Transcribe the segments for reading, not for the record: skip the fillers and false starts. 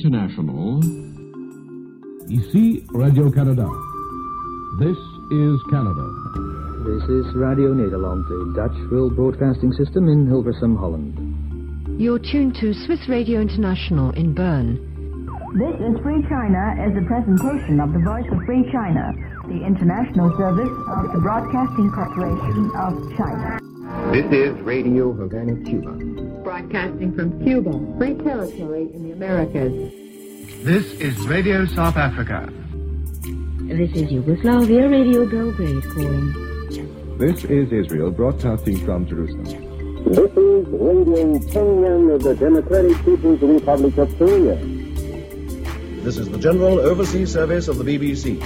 International. Ici Radio-Canada. This is Canada. This is Radio Nederland, the Dutch World Broadcasting System in Hilversum, Holland. You're tuned to Swiss Radio International in Bern. This is Free China as a presentation of the Voice of Free China, the international service of the Broadcasting Corporation of China. This is Radio Havana, Cuba. Broadcasting from Cuba, Free Territory in the Americas. This is Radio South Africa. This is Yugoslavia Radio Belgrade calling. This is Israel broadcasting from Jerusalem. This is Radio Pyongyang of the Democratic People's Republic of Korea. This is the General Overseas Service of the BBC.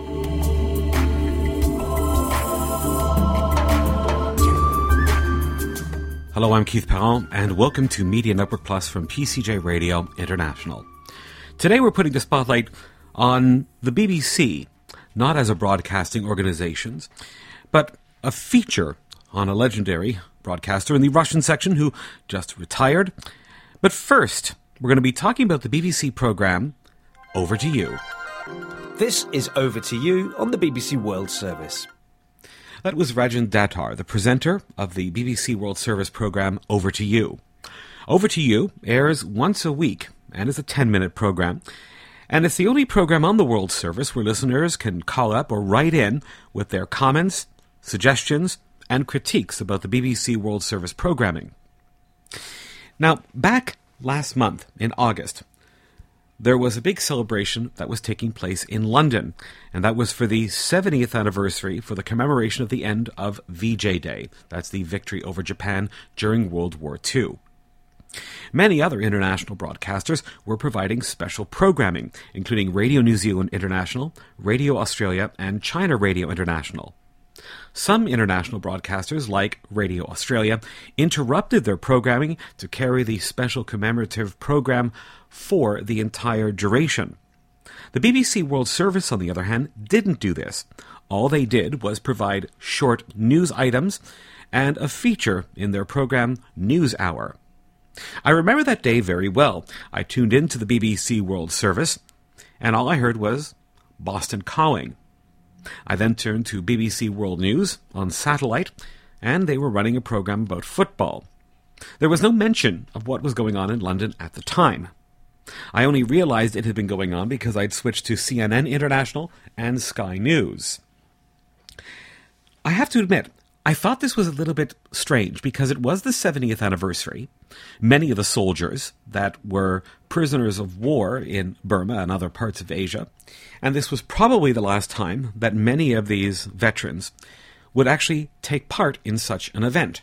Hello, I'm Keith Perron, and welcome to Media Network Plus from PCJ Radio International. Today we're putting the spotlight on the BBC, not as a broadcasting organization, but a feature on a legendary broadcaster in the Russian section who just retired. But first, we're going to be talking about the BBC programme Over to You. This is Over to You on the BBC World Service. That was Rajan Datar, the presenter of the BBC World Service programme Over to You. Over to You airs once a week and is a 10-minute programme. And it's the only programme on the World Service where listeners can call up or write in with their comments, suggestions, and critiques about the BBC World Service programming. Now, back last month, in August, there was a big celebration that was taking place in London, and that was for the 70th anniversary for the commemoration of the end of VJ Day. That's the victory over Japan during World War II. Many other international broadcasters were providing special programming, including Radio New Zealand International, Radio Australia, and China Radio International. Some international broadcasters, like Radio Australia, interrupted their programming to carry the special commemorative program for the entire duration. The BBC World Service, on the other hand, didn't do this. All they did was provide short news items and a feature in their program News Hour. I remember that day very well. I tuned into the BBC World Service, and all I heard was Boston Calling. I then turned to BBC World News on satellite, and they were running a program about football. There was no mention of what was going on in London at the time. I only realized it had been going on because I'd switched to CNN International and Sky News. I have to admit, I thought this was a little bit strange because it was the 70th anniversary. Many of the soldiers that were prisoners of war in Burma and other parts of Asia, and this was probably the last time that many of these veterans would actually take part in such an event.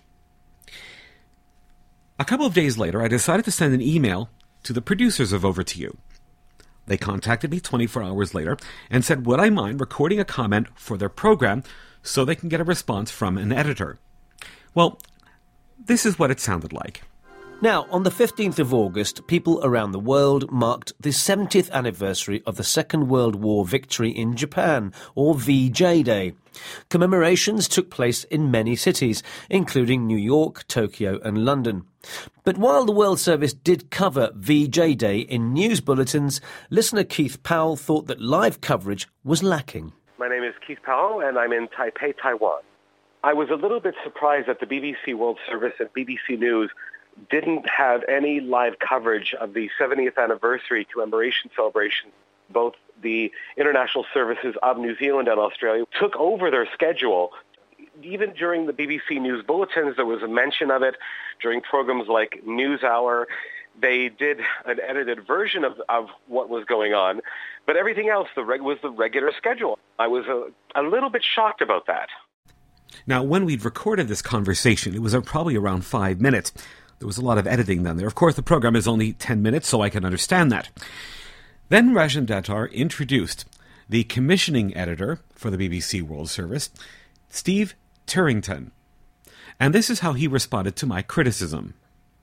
A couple of days later, I decided to send an email to the producers of Over to You. They contacted me 24 hours later and said, would I mind recording a comment for their program so they can get a response from an editor? Well, this is what it sounded like. Now, on the 15th of August, people around the world marked the 70th anniversary of the Second World War victory in Japan, or VJ Day. Commemorations took place in many cities, including New York, Tokyo and London. But while the World Service did cover VJ Day in news bulletins, listener Keith Powell thought that live coverage was lacking. My name is Keith Powell, and I'm in Taipei, Taiwan. I was a little bit surprised that the BBC World Service and BBC News didn't have any live coverage of the 70th anniversary commemoration celebration. Both the international services of New Zealand and Australia took over their schedule. Even during the BBC News bulletins, there was a mention of it. During programs like News Hour, they did an edited version of what was going on. But everything else was the regular schedule. I was a little bit shocked about that. Now, when we'd recorded this conversation, it was probably around 5 minutes. There was a lot of editing done there. Of course, the program is only 10 minutes, so I can understand that. Then Rajan Datar introduced the commissioning editor for the BBC World Service, Steve Turrington. And this is how he responded to my criticism.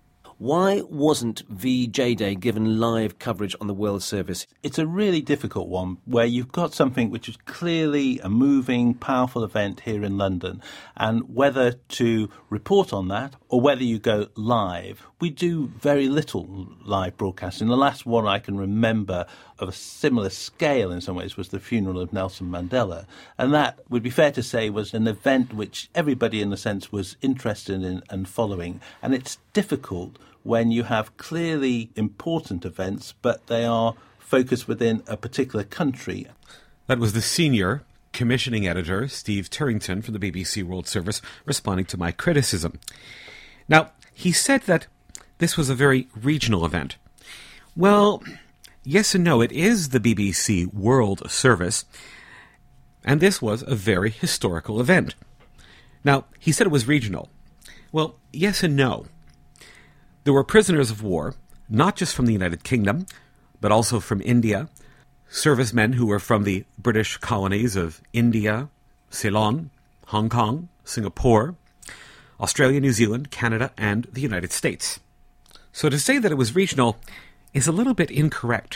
Why wasn't VJ Day given live coverage on the World Service? It's a really difficult one where you've got something which is clearly a moving, powerful event here in London, and whether to report on that or whether you go live. We do very little live broadcasting. The last one I can remember of a similar scale in some ways was the funeral of Nelson Mandela, and that would be fair to say was an event which everybody in a sense was interested in and following, and it's difficult when you have clearly important events but they are focused within a particular country. That was the senior commissioning editor, Steve Turrington, from the BBC World Service, responding to my criticism. Now, he said that this was a very regional event. Well, yes and no. It is the BBC World Service, and this was a very historical event. Now, he said it was regional. Well, yes and no. There were prisoners of war, not just from the United Kingdom, but also from India, servicemen who were from the British colonies of India, Ceylon, Hong Kong, Singapore, Australia, New Zealand, Canada, and the United States. So to say that it was regional is a little bit incorrect.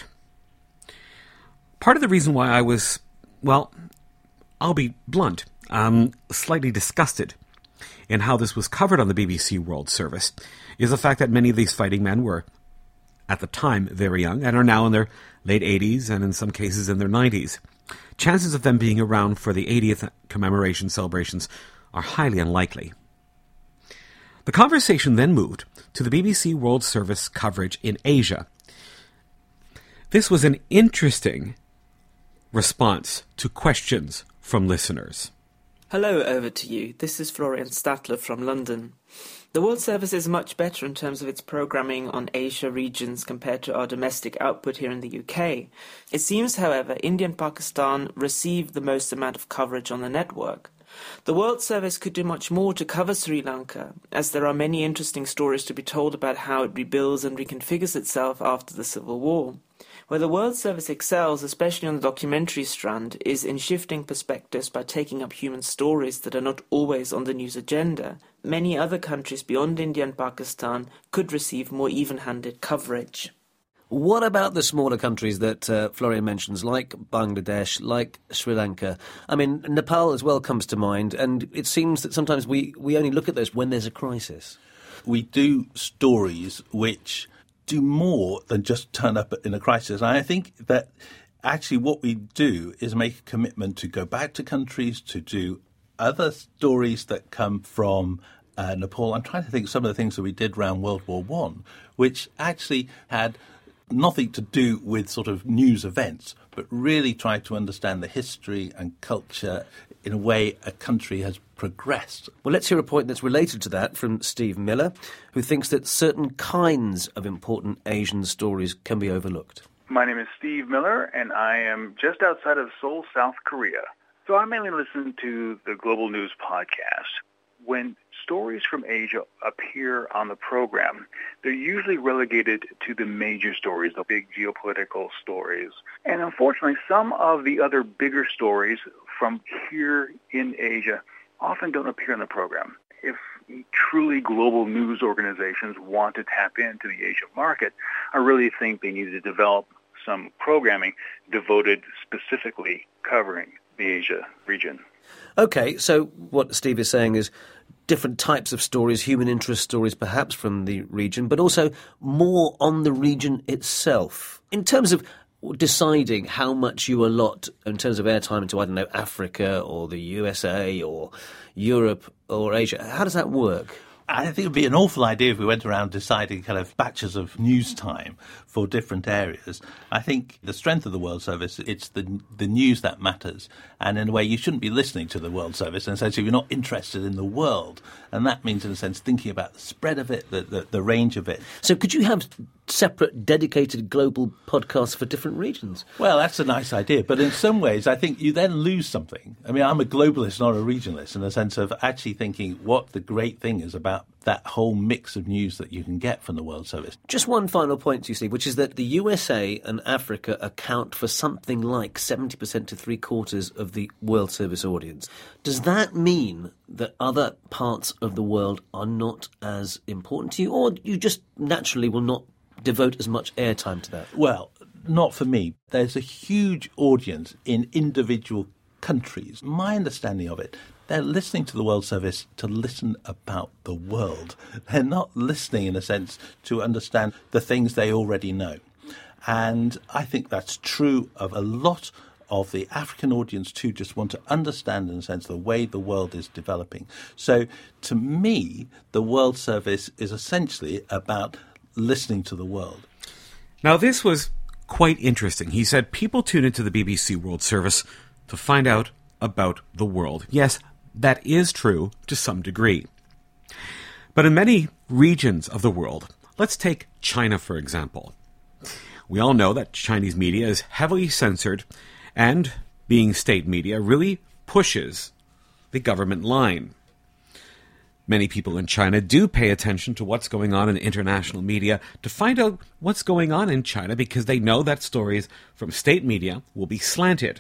Part of the reason why I was, well, I'll be blunt, slightly disgusted in how this was covered on the BBC World Service is the fact that many of these fighting men were, at the time, very young and are now in their late 80s and in some cases in their 90s. Chances of them being around for the 80th commemoration celebrations are highly unlikely. The conversation then moved to the BBC World Service coverage in Asia. This was an interesting response to questions from listeners. Hello, over to you. This is Florian Statler from London. The World Service is much better in terms of its programming on Asia regions compared to our domestic output here in the UK. It seems, however, India and Pakistan received the most amount of coverage on the network. The World Service could do much more to cover Sri Lanka, as there are many interesting stories to be told about how it rebuilds and reconfigures itself after the civil war. Where the World Service excels, especially on the documentary strand, is in shifting perspectives by taking up human stories that are not always on the news agenda. Many other countries beyond India and Pakistan could receive more even-handed coverage. What about the smaller countries that Florian mentions, like Bangladesh, like Sri Lanka? I mean, Nepal as well comes to mind, and it seems that sometimes we only look at those when there's a crisis. We do stories which do more than just turn up in a crisis. And I think that actually what we do is make a commitment to go back to countries, to do other stories that come from Nepal. I'm trying to think of some of the things that we did around World War I, which actually had nothing to do with sort of news events, but really tried to understand the history and culture in a way a country has progressed. Well, let's hear a point that's related to that from Steve Miller, who thinks that certain kinds of important Asian stories can be overlooked. My name is Steve Miller, and I am just outside of Seoul, South Korea. So I mainly listen to the Global News podcast. When stories from Asia appear on the program, they're usually relegated to the major stories, the big geopolitical stories. And unfortunately, some of the other bigger stories from here in Asia often don't appear on the program. If truly global news organizations want to tap into the Asia market, I really think they need to develop some programming devoted specifically covering the Asia region. Okay, so what Steve is saying is different types of stories, human interest stories perhaps from the region, but also more on the region itself. In terms of deciding how much you allot in terms of airtime into, I don't know, Africa or the USA or Europe or Asia, how does that work? I think it would be an awful idea if we went around deciding kind of batches of news time for different areas. I think the strength of the World Service, it's the news that matters. And in a way, you shouldn't be listening to the World Service in a sense if you're not interested in the world. And that means, in a sense, thinking about the spread of it, the range of it. So could you have separate, dedicated global podcasts for different regions. Well, that's a nice idea. But in some ways, I think you then lose something. I mean, I'm a globalist, not a regionalist, in the sense of actually thinking what the great thing is about that whole mix of news that you can get from the World Service. Just one final point to you, Steve, which is that the USA and Africa account for something like 70% to three-quarters of the World Service audience. Does that mean that other parts of the world are not as important to you, or you just naturally will not devote as much airtime to that? Well, not for me. There's a huge audience in individual countries. My understanding of it, they're listening to the World Service to listen about the world. They're not listening, in a sense, to understand the things they already know. And I think that's true of a lot of the African audience too, just want to understand, in a sense, the way the world is developing. So to me, the World Service is essentially about listening to the world. Now, this was quite interesting. He said people tune into the BBC World Service to find out about the world. Yes, that is true to some degree. But in many regions of the world, let's take China, for example. We all know that Chinese media is heavily censored, and being state media really pushes the government line. Many people in China do pay attention to what's going on in international media to find out what's going on in China because they know that stories from state media will be slanted.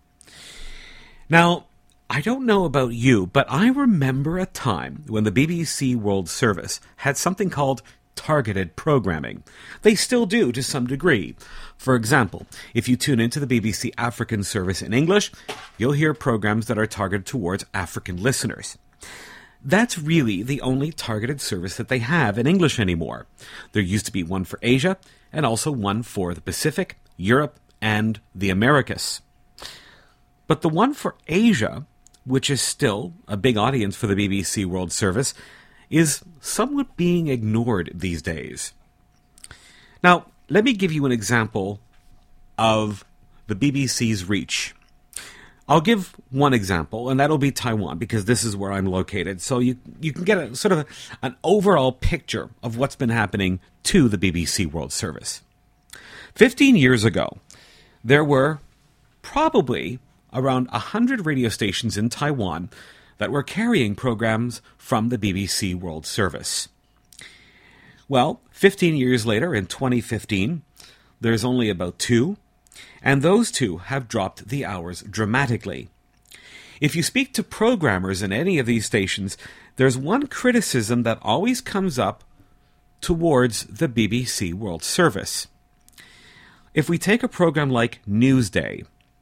Now, I don't know about you, but I remember a time when the BBC World Service had something called targeted programming. They still do to some degree. For example, if you tune into the BBC African Service in English, you'll hear programs that are targeted towards African listeners. That's really the only targeted service that they have in English anymore. There used to be one for Asia and also one for the Pacific, Europe, and the Americas. But the one for Asia, which is still a big audience for the BBC World Service, is somewhat being ignored these days. Now, let me give you an example of the BBC's reach. I'll give one example, and that'll be Taiwan, because this is where I'm located. So you can get a sort of an overall picture of what's been happening to the BBC World Service. 15 years ago, there were probably around 100 radio stations in Taiwan that were carrying programs from the BBC World Service. Well, 15 years later, in 2015, there's only about 2, and those 2 have dropped the hours dramatically. If you speak to programmers in any of these stations, there's one criticism that always comes up towards the BBC World Service. If we take a program like Newsday,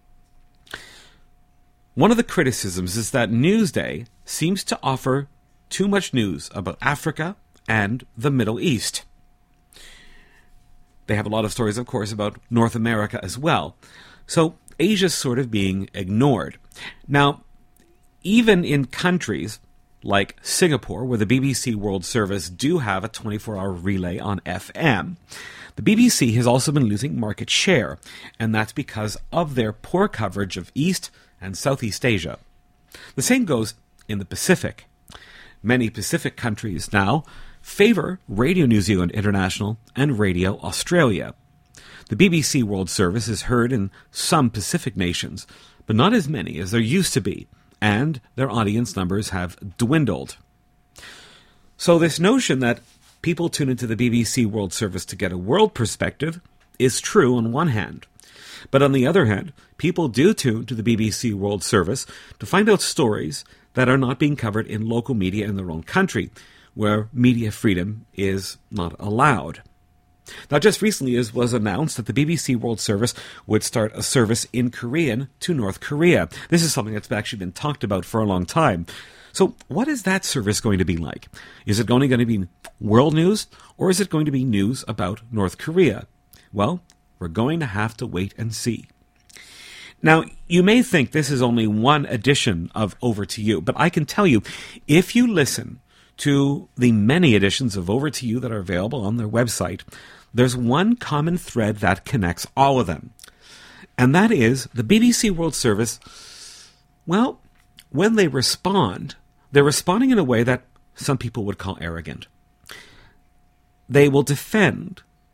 one of the criticisms is that Newsday seems to offer too much news about Africa and the Middle East. They have a lot of stories, of course, about North America as well. So Asia's sort of being ignored. Now, even in countries like Singapore, where the BBC World Service do have a 24-hour relay on FM, the BBC has also been losing market share, and that's because of their poor coverage of East and Southeast Asia. The same goes in the Pacific. Many Pacific countries now favor Radio New Zealand International and Radio Australia. The BBC World Service is heard in some Pacific nations, but not as many as there used to be, and their audience numbers have dwindled. So this notion that people tune into the BBC World Service to get a world perspective is true on one hand. But on the other hand, people do tune to the BBC World Service to find out stories that are not being covered in local media in their own country, where media freedom is not allowed. Now, just recently it was announced that the BBC World Service would start a service in Korean to North Korea. This is something that's actually been talked about for a long time. So what is that service going to be like? Is it only going to be world news, or is it going to be news about North Korea? Well, we're going to have to wait and see. Now, you may think this is only one edition of Over to You, but I can tell you, if you listen to the many editions of Over to You that are available on their website, there's one common thread that connects all of them. And that is the BBC World Service, well, when they respond, they're responding in a way that some people would call arrogant. They will defend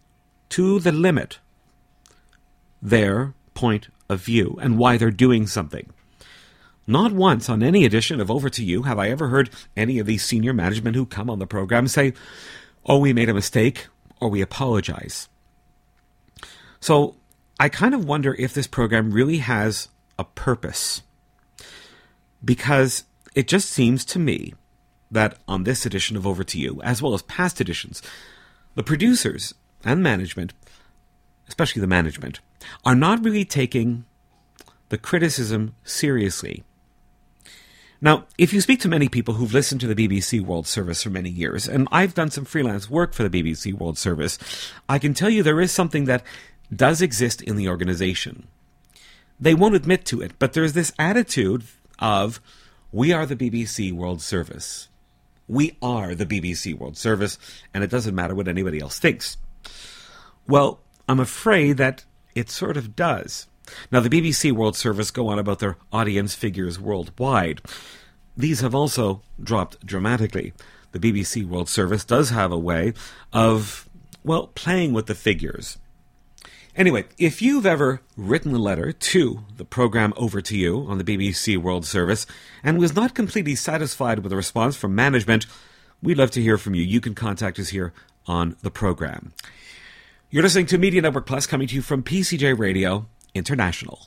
to the limit their point of view and why they're doing something. Not once on any edition of Over to You have I ever heard any of these senior management who come on the program say, "Oh, we made a mistake," or "we apologize." So I kind of wonder if this program really has a purpose, because it just seems to me that on this edition of Over to You, as well as past editions, the producers and management, especially the management, are not really taking the criticism seriously. Now, if you speak to many people who've listened to the BBC World Service for many years, and I've done some freelance work for the BBC World Service, I can tell you there is something that does exist in the organization. They won't admit to it, but there's this attitude of, we are the BBC World Service. We are the BBC World Service, and it doesn't matter what anybody else thinks. Well, I'm afraid that it sort of does. Now, the BBC World Service go on about their audience figures worldwide. These have also dropped dramatically. The BBC World Service does have a way of, well, playing with the figures. Anyway, if you've ever written a letter to the program Over to You on the BBC World Service and was not completely satisfied with the response from management, we'd love to hear from you. You can contact us here on the program. You're listening to Media Network Plus, coming to you from PCJ Radio International.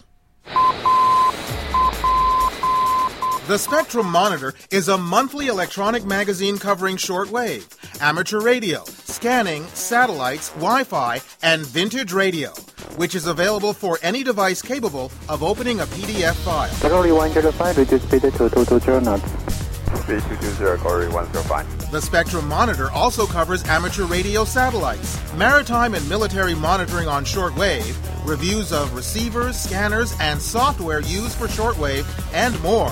The Spectrum Monitor is a monthly electronic magazine covering shortwave, amateur radio, scanning, satellites, Wi-Fi, and vintage radio, which is available for any device capable of opening a PDF file. Category 105, reduce speed to 22 knots. Speed 220, Category 105. The Spectrum Monitor also covers amateur radio satellites, maritime and military monitoring on shortwave, reviews of receivers, scanners, and software used for shortwave, and more.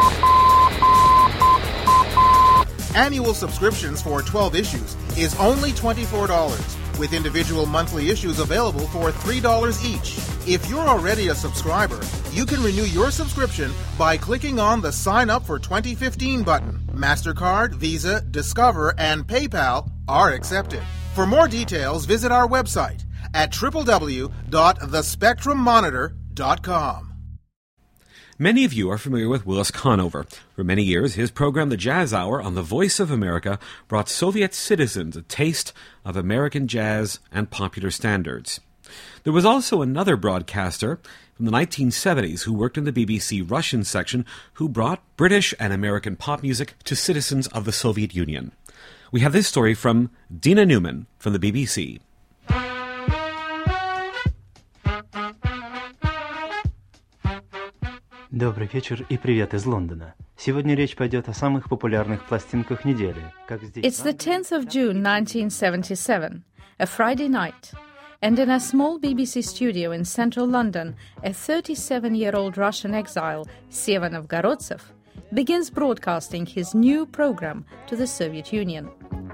Annual subscriptions for 12 issues is only $24, with individual monthly issues available for $3 each. If you're already a subscriber, you can renew your subscription by clicking on the Sign Up for 2015 button. MasterCard, Visa, Discover, and PayPal are accepted. For more details, visit our website at www.thespectrummonitor.com. Many of you are familiar with Willis Conover. For many years, his program, The Jazz Hour, on the Voice of America, brought Soviet citizens a taste of American jazz and popular standards. There was also another broadcaster from the 1970s who worked in the BBC Russian section who brought British and American pop music to citizens of the Soviet Union. We have this story from Dina Newman from the BBC. Добрый вечер и привет из Лондона. Сегодня речь пойдет о самых популярных пластинках недели. It's the 10th of June 1977, a Friday night, and in a small BBC studio in central London, a 37-year-old Russian exile, Seva Novgorodtsev, begins broadcasting his new program to the Soviet Union.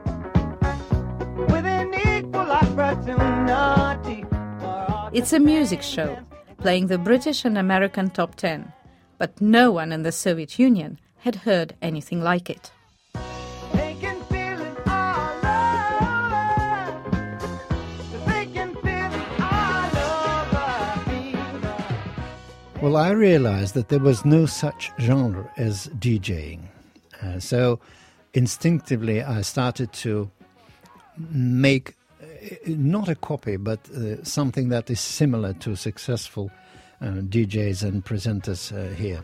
It's a music show, playing the British and American top 10. But no one in the Soviet Union had heard anything like it. Well, I realized that there was no such genre as DJing. So instinctively I started to make not a copy, but something that is similar to successful DJs and presenters here.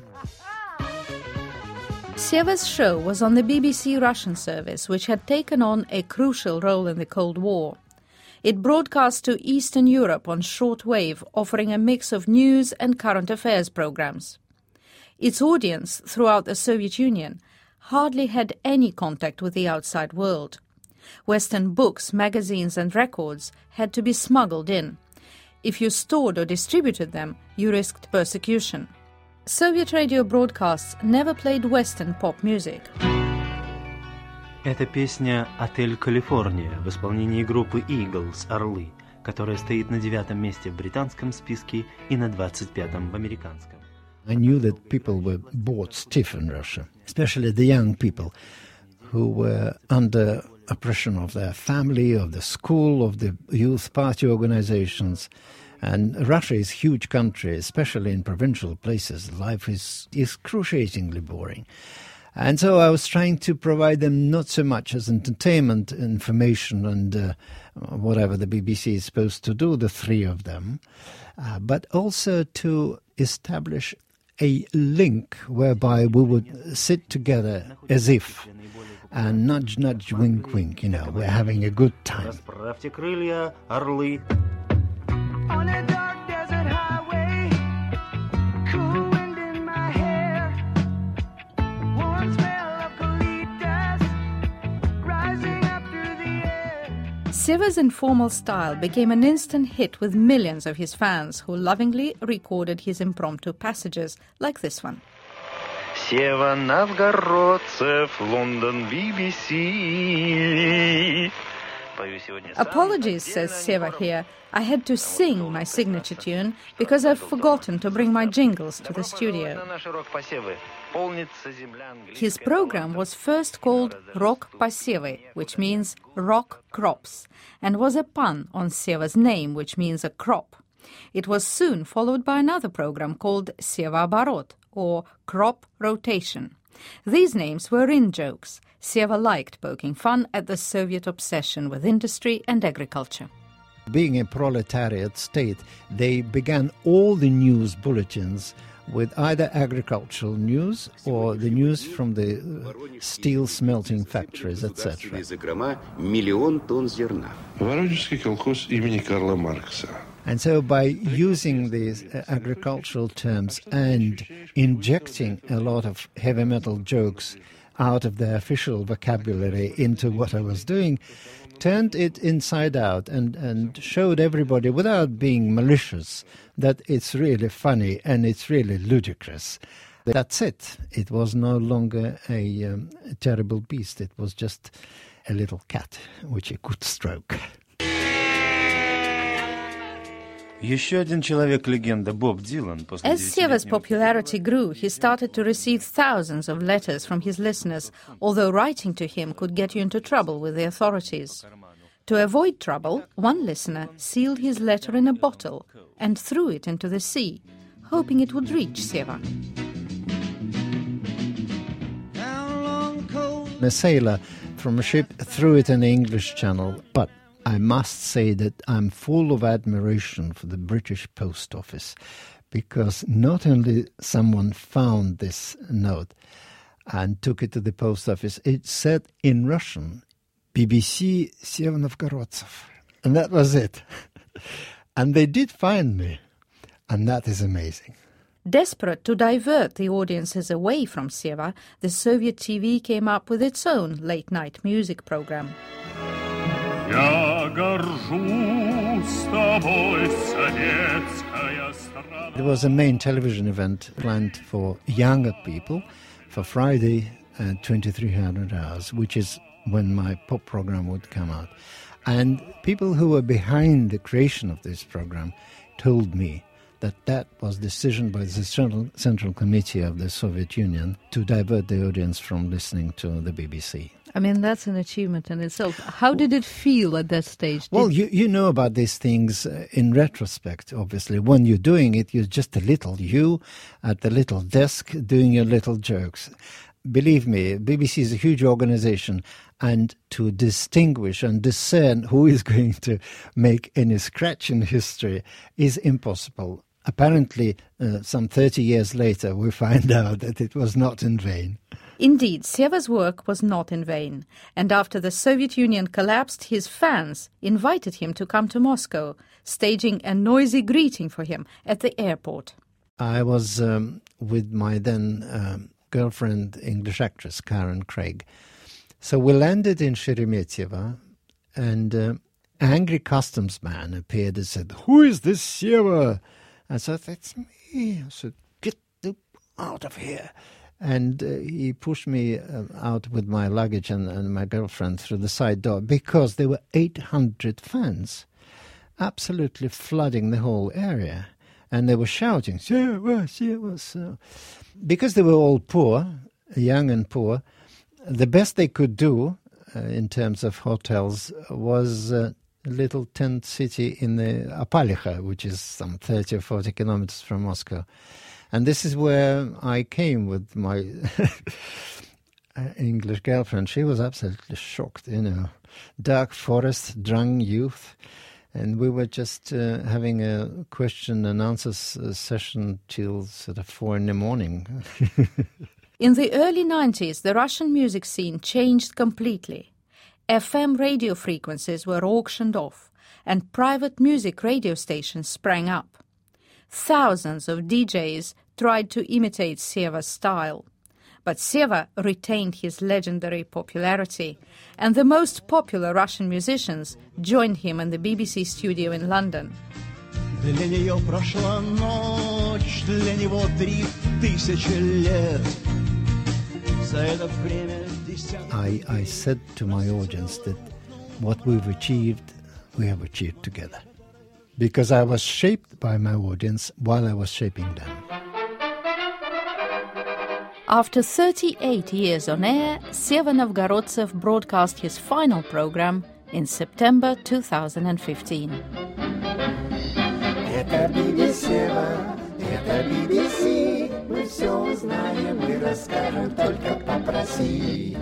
Seva's show was on the BBC Russian service, which had taken on a crucial role in the Cold War. It broadcast to Eastern Europe on shortwave, offering a mix of news and current affairs programs. Its audience throughout the Soviet Union hardly had any contact with the outside world. Western books, magazines and records had to be smuggled in. If you stored or distributed them, you risked persecution. Soviet radio broadcasts never played Western pop music. Это песня «Отель Калифорния» в исполнении группы Eagles «Орлы», которая стоит на 9-м месте в британском списке и на 25-м в американском. I knew that people were bored stiff in Russia, especially the young people who were under oppression of their family, of the school, of the youth party organizations. And Russia is a huge country, especially in provincial places. Life is excruciatingly boring. And so I was trying to provide them not so much as entertainment, information, and whatever the BBC is supposed to do, the three of them, but also to establish a link whereby we would sit together as if, and nudge, nudge, wink, wink, we're having a good time. Расправьте крылья, орлы. On a dark desert highway, cool wind in my hair, warm smell of colitas rising up through the air. Seva's informal style became an instant hit with millions of his fans who lovingly recorded his impromptu passages like this one. Сева Новгородцев, London, BBC. Apologies, says Seva here. I had to sing my signature tune because I've forgotten to bring my jingles to the studio. His program was first called Rok Posevy, which means rock crops, and was a pun on Seva's name, which means a crop. It was soon followed by another program called Seva Oborot, or crop rotation. These names were in-jokes. Seva liked poking fun at the Soviet obsession with industry and agriculture. Being a proletariat state, they began all the news bulletins with either agricultural news or the news from the steel smelting factories, etc. Воронежский колхоз имени Карла Маркса. And so by using these agricultural terms and injecting a lot of heavy metal jokes out of the official vocabulary into what I was doing, turned it inside out and showed everybody, without being malicious, that it's really funny and it's really ludicrous. That's it. It was no longer a terrible beast. It was just a little cat which he could stroke. Еще один человек-легенда, Боб Дилан. As Seva's popularity grew, he started to receive thousands of letters from his listeners, although writing to him could get you into trouble with the authorities. To avoid trouble, one listener sealed his letter in a bottle and threw it into the sea, hoping it would reach Seva. A sailor from a ship threw it in the English Channel, but I must say that I'm full of admiration for the British Post Office, because not only someone found this note and took it to the post office, it said in Russian, BBC Seva Novgorodtsev. And that was it. And they did find me. And that is amazing. Desperate to divert the audiences away from Seva, the Soviet TV came up with its own late-night music program. There was a main television event planned for younger people for Friday at 2300 hours, which is when my pop program would come out. And people who were behind the creation of this program told me that was a decision by the Central Committee of the Soviet Union to divert the audience from listening to the BBC. I mean, that's an achievement in itself. How did it feel at that stage? Well, you know about these things in retrospect, obviously. When you're doing it, you're just a little you at the little desk doing your little jokes. Believe me, BBC is a huge organization, and to distinguish and discern who is going to make any scratch in history is impossible. Apparently, some 30 years later, we find out that it was not in vain. Indeed, Seva's work was not in vain, and after the Soviet Union collapsed, his fans invited him to come to Moscow, staging a noisy greeting for him at the airport. I was with my then girlfriend, English actress Karen Craig. So we landed in Sheremetyevo, and an angry customs man appeared and said, "Who is this Seva?" I said, "That's me." I said, "Get out of here." And he pushed me out with my luggage and my girlfriend through the side door, because there were 800 fans absolutely flooding the whole area. And they were shouting, "Seva, Seva, Seva." Because they were all poor, young and poor, the best they could do in terms of hotels was a little tent city in the Apalicha, which is some 30 or 40 kilometers from Moscow. And this is where I came with my English girlfriend. She was absolutely shocked, dark forest, drunk youth. And we were just having a question and answers session till sort of 4 a.m. In the early 90s, the Russian music scene changed completely. FM radio frequencies were auctioned off, and private music radio stations sprang up. Thousands of DJs tried to imitate Seva's style. But Seva retained his legendary popularity, and the most popular Russian musicians joined him in the BBC studio in London. Для нее прошла ночь, для него 3000 лет. За это время I said to my audience that what we've achieved, we have achieved together. Because I was shaped by my audience while I was shaping them. After 38 years on air, Seva Novgorodtsev broadcast his final program in September 2015. Это BBC, это BBC, мы все узнаем и расскажем, только попроси.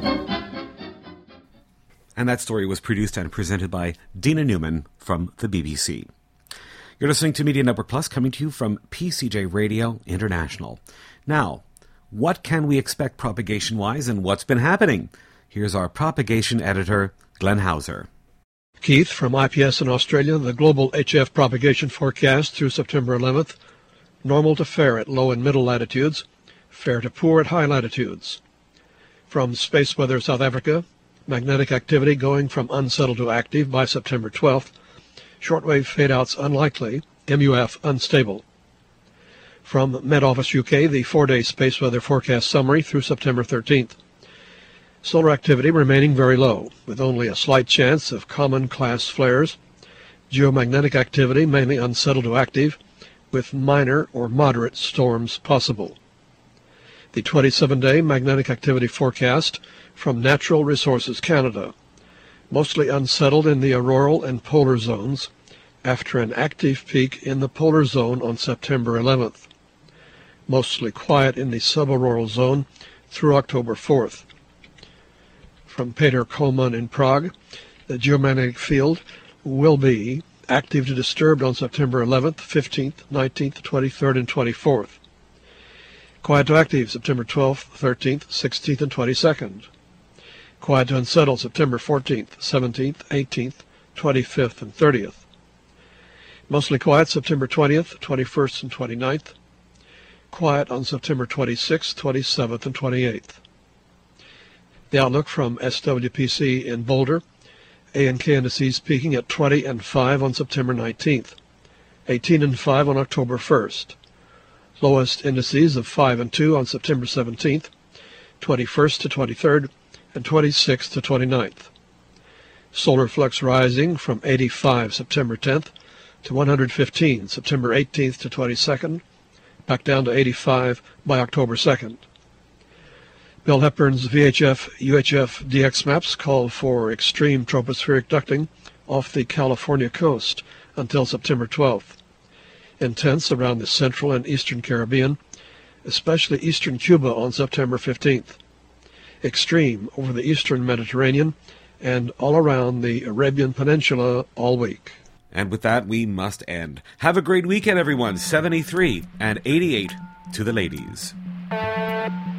And that story was produced and presented by Dina Newman from the BBC. You're listening to Media Network Plus, coming to you from PCJ Radio International. Now, what can we expect propagation-wise, and what's been happening? Here's our propagation editor, Glenn Hauser. Keith from IPS in Australia, the global HF propagation forecast through September 11th. Normal to fair at low and middle latitudes, fair to poor at high latitudes. From Space Weather South Africa, magnetic activity going from unsettled to active by September 12th. Shortwave fade-outs unlikely, MUF unstable. From Met Office UK, the 4-day space weather forecast summary through September 13th. Solar activity remaining very low, with only a slight chance of common class flares. Geomagnetic activity mainly unsettled to active, with minor or moderate storms possible. The 27-day magnetic activity forecast from Natural Resources Canada. Mostly unsettled in the auroral and polar zones, after an active peak in the polar zone on September 11th. Mostly quiet in the subauroral zone through October 4th. From Peter Kollmann in Prague, the geomagnetic field will be active to disturbed on September 11th, 15th, 19th, 23rd, and 24th. Quiet to active September 12th, 13th, 16th, and 22nd. Quiet to unsettled September 14th, 17th, 18th, 25th, and 30th. Mostly quiet September 20th, 21st, and 29th. Quiet on September 26th, 27th, and 28th. The outlook from SWPC in Boulder. A and K indices peaking at 20 and 5 on September 19th. 18 and 5 on October 1st. Lowest indices of 5 and 2 on September 17th, 21st to 23rd, and 26th to 29th. Solar flux rising from 85 September 10th to 115 September 18th to 22nd, back down to 85 by October 2nd. Bill Hepburn's VHF-UHF DX maps call for extreme tropospheric ducting off the California coast until September 12th. Intense around the central and eastern Caribbean, especially eastern Cuba on September 15th. Extreme over the eastern Mediterranean and all around the Arabian Peninsula all week. And with that, we must end. Have a great weekend, everyone. 73 and 88 to the ladies.